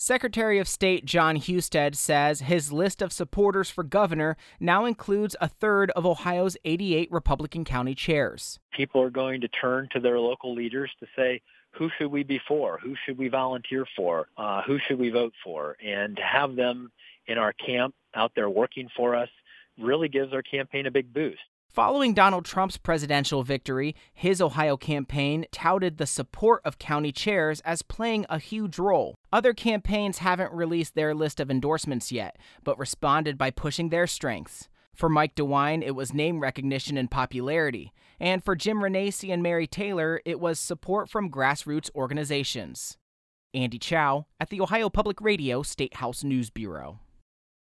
Secretary of State John Husted says his list of supporters for governor now includes a third of Ohio's 88 Republican county chairs. People are going to turn to their local leaders to say, who should we be for? Who should we volunteer for? Who should we vote for? And to have them in our camp out there working for us really gives our campaign a big boost. Following Donald Trump's presidential victory, his Ohio campaign touted the support of county chairs as playing a huge role. Other campaigns haven't released their list of endorsements yet, but responded by pushing their strengths. For Mike DeWine, it was name recognition and popularity. And for Jim Renacci and Mary Taylor, it was support from grassroots organizations. Andy Chow at the Ohio Public Radio State House News Bureau.